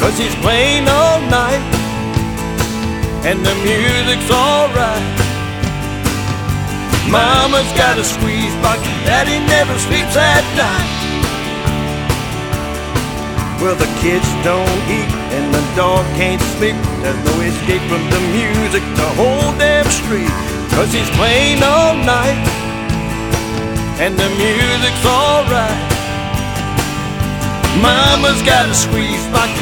'cause he's playing all night and the music's alright. Mama's got a squeeze box, Daddy never sleeps at night. Well, the kids don't eat and the dog can't sleep. There's no escape from the music the whole damn street, 'cause he's playing all night and the music's alright. Mama's got a squeeze box,